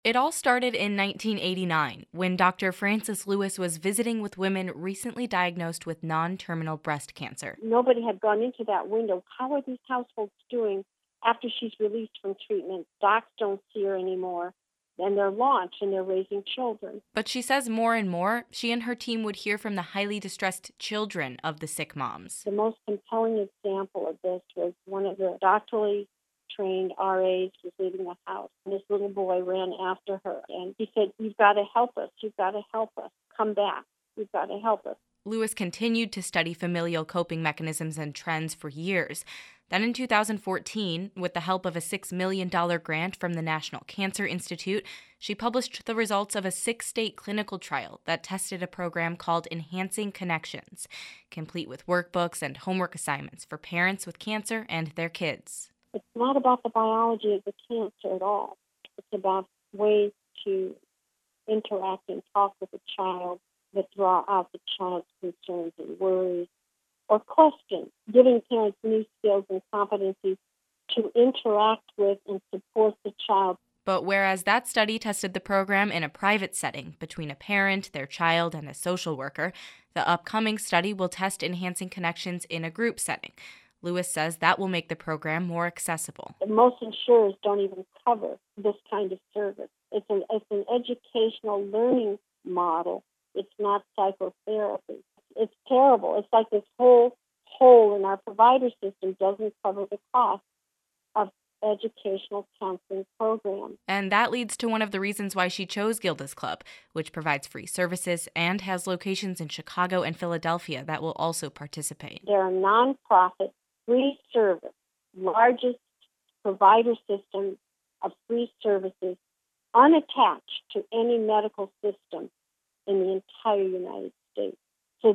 It all started in 1989 when Dr. Frances Lewis was visiting with women recently diagnosed with non terminal breast cancer. Nobody had gone into that window. How are these households doing after she's released from treatment? Docs don't see her anymore. And they're launched and they're raising children. But she says more and more, she and her team would hear from the highly distressed children of the sick moms. The most compelling example of this was one of the doctorally trained RAs was leaving the house. And this little boy ran after her. And he said, "You've got to help us. You've got to help us. Come back. You've got to help us." Lewis continued to study familial coping mechanisms and trends for years. Then in 2014, with the help of a $6 million grant from the National Cancer Institute, she published the results of a 6-state clinical trial that tested a program called Enhancing Connections, complete with workbooks and homework assignments for parents with cancer and their kids. It's not about the biology of the cancer at all. It's about ways to interact and talk with the child that draw out the child's concerns and worries or questions, giving parents new skills and competencies to interact with and support the child. But whereas that study tested the program in a private setting between a parent, their child, and a social worker, the upcoming study will test Enhancing Connections in a group setting. Lewis says that will make the program more accessible. Most insurers don't even cover this kind of service. It's an educational learning model. It's not psychotherapy. It's terrible. It's like this whole hole in our provider system doesn't cover the cost of educational counseling programs. And that leads to one of the reasons why she chose Gilda's Club, which provides free services and has locations in Chicago and Philadelphia that will also participate. They're a nonprofit, free service, largest provider system of free services unattached to any medical system in the entire United States. So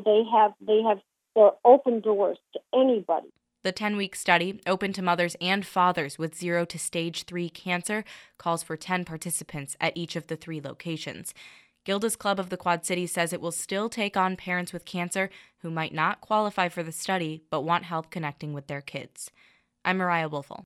they're open doors to anybody. The 10-week study, open to mothers and fathers with 0 to stage 3 cancer, calls for 10 participants at each of the 3 locations. Gilda's Club of the Quad Cities says it will still take on parents with cancer who might not qualify for the study but want help connecting with their kids. I'm Mariah Wolfel.